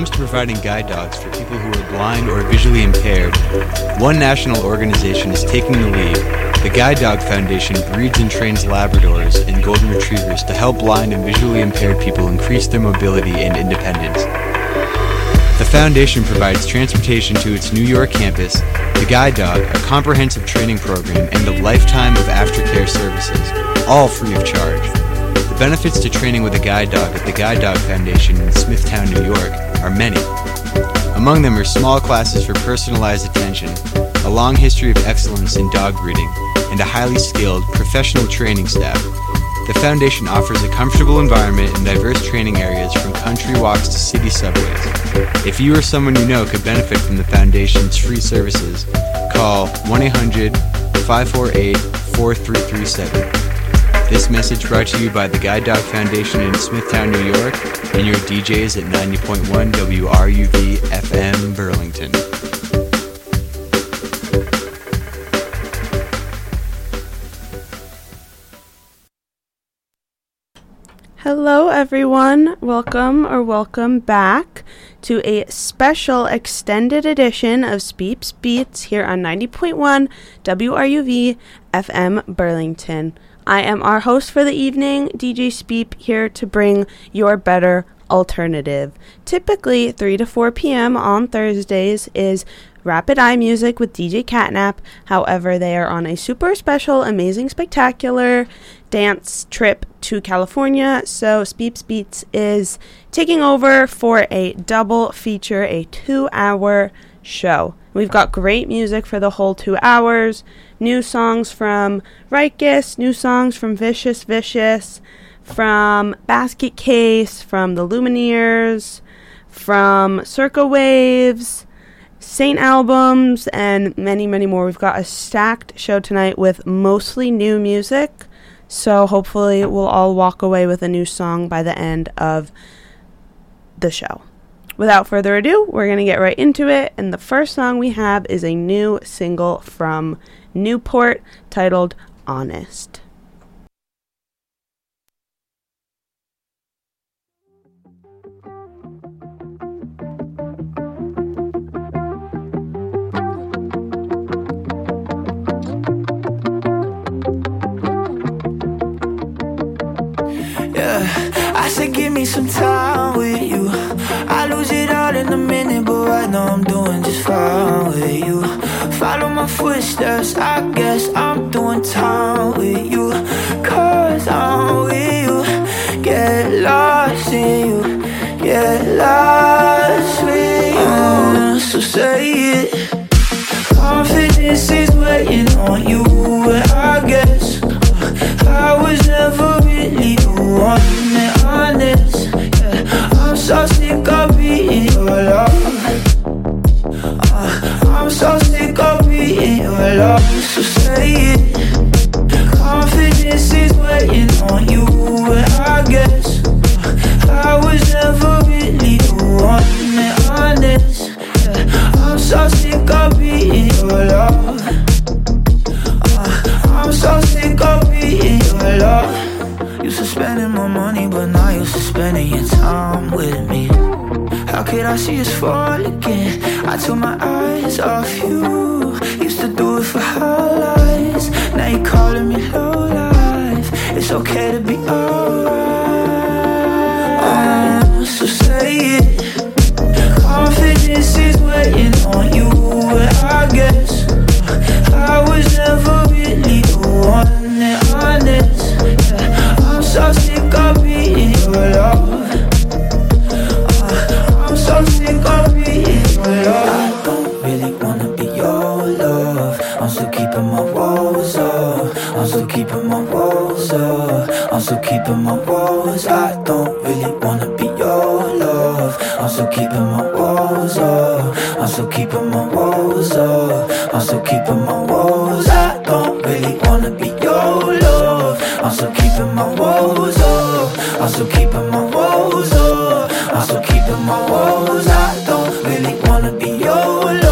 comes to providing guide dogs for people who are blind or visually impaired, one national organization is taking the lead. The Guide Dog Foundation breeds and trains Labradors and Golden Retrievers to help blind and visually impaired people increase their mobility and independence. The foundation provides transportation to its New York campus, the Guide Dog, a comprehensive training program, and a lifetime of aftercare services, all free of charge. The benefits to training with a guide dog at the Guide Dog Foundation in Smithtown, New York, are many. Among them are small classes for personalized attention, a long history of excellence in dog breeding, and a highly skilled, professional training staff. The foundation offers a comfortable environment and diverse training areas from country walks to city subways. If you or someone you know could benefit from the foundation's free services, call 1-800-548-4337. This message brought to you by the Guide Dog Foundation in Smithtown, New York, and your DJs at 90.1 WRUV FM Burlington. Hello everyone, welcome back to a special extended edition of Speeps Beats here on 90.1 WRUV FM Burlington. I am our host for the evening, DJ Speep, here to bring your better alternative. Typically 3 to 4 p.m. on Thursdays is Rapid Eye Music with DJ Catnap. However, they are on a super special, amazing, spectacular dance trip to California, so Speeps Beats is taking over for a double feature, a 2-hour show. We've got great music for the whole 2 hours, new songs from Rikus, new songs from Vicious Vicious, from Basket Case, from the Lumineers, from Circa Waves, Saint Albums, and many, many more. We've got a stacked show tonight with mostly new music, so hopefully we'll all walk away with a new song by the end of the show. Without further ado, we're going to get right into it, and the first song we have is a new single from Newport titled Honest. I said give me some time with you. I lose it all in a minute, but right now I'm doing just fine with you. Follow my footsteps, I guess I'm doing time with you. Cause I'm with you. Get lost in you. Get lost with you. So say it. Confidence is waiting on you. And I guess I was never really the one and honest. Yeah, I'm so sick of being your love. I'm so sick of being your love. So say it. Confidence is waiting on you. And I guess I was never really the one and honest. Yeah, I'm so sick of being your love. I'm so sick of being your love. Used to spending my money, but now you're spending your time with me. How could I see us fall again? I took my eyes off you. Used to do it for highlights. Now you're calling me low life. It's okay to be alright. So say it. Confidence is waiting on you. And I guess I was never really the one and honest. Yeah, I'm so sick of being your love. I'm so sick of being your love. I don't really wanna be your love. I'm still keeping my walls up. I'm still keeping my walls up. I'm still keeping my walls. I don't really wanna be your love. I'm still keeping my walls up. I'm still keeping my walls up. I'm still keeping my walls. I don't really wanna be your love. I'm still keeping my walls up. I'm still keeping my walls up. I'm still keeping my walls. I don't really wanna be your love.